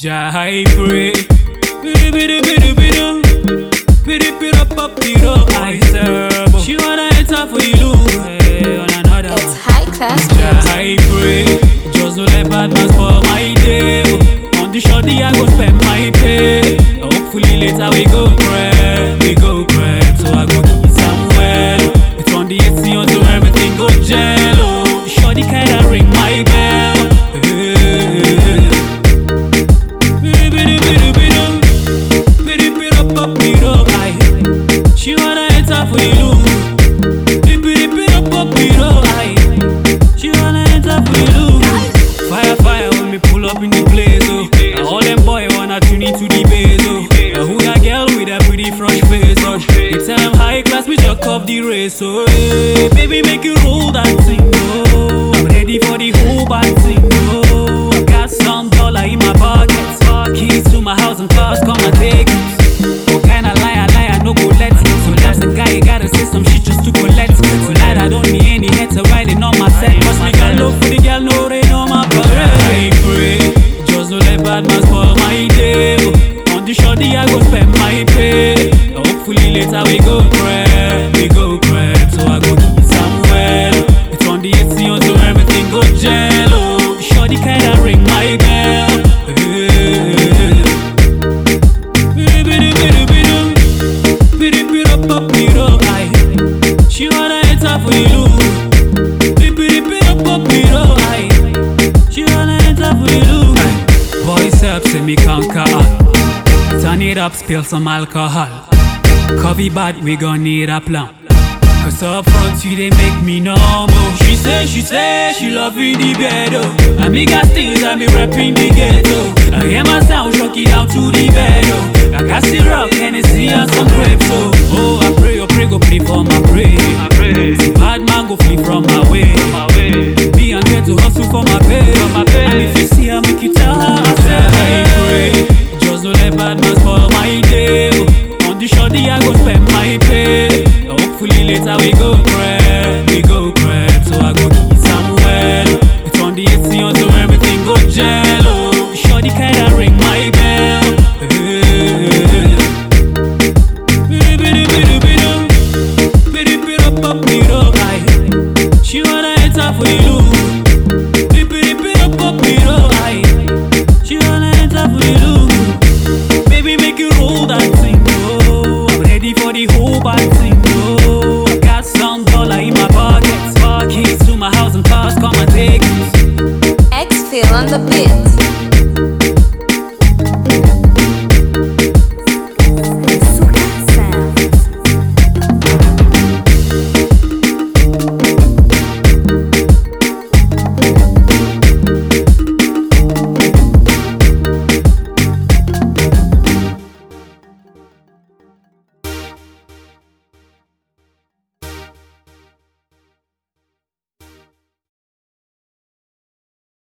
Jai pray, bidi bidi bidi bidi, bidi bidi up bidi. I serve. She wanna enter for you, on another. It's high class. Jai pray, just don't let bad man spoil my day. On the shorty I go spend my pay. Hopefully later we go prep, so I go keep somewhere. It's on the AC until everything go jello. The shorty kinda ring my bell. She wanna enter for you. She wanna enter for you. Fire when me pull up in the place, oh. And all them boy wanna tune into the bass, oh. And who that girl with that pretty fresh face, oh. They tell them high class, we just up the race, oh. Hey, baby, make you roll that thing, oh. I'm ready for the whole bad thing, oh. I got some dollar in my pocket. Keys to my house and cars, come and take it. What kind of lie, no go let. So that's the guy, you gotta say some shit just to collect. Tonight I don't need any heads riding on my set. Cause me got love for the girl, no rain on my parade. I pray, just don't let bad man spoil my day. On the shorty I go spend my pay. Hopefully later we go prep, so I go keep somewhere. It's on the AC until everything go jello. The shorty kinda ring my bell. She wanna enter for you. She wanna enter for you. Voice up, say me conquer. Turn it up, spill some alcohol. Coffee bad, we gon' need a plan. Cause up front you they make me normal. She say she loving the bed, oh. And me got things and me rapping the ghetto. I hear my sound, shock it down to the bed, oh. I got syrup, Hennessy and some grapes, oh. I pray, go play for my pray. Bad man go flee from my way. Me and here to hustle for my pay. And if you see her, make you tell her I said I pray. Just don't let bad man spoil my day, oh. On the shorty I go spend my pay. Hopefully later we go pray.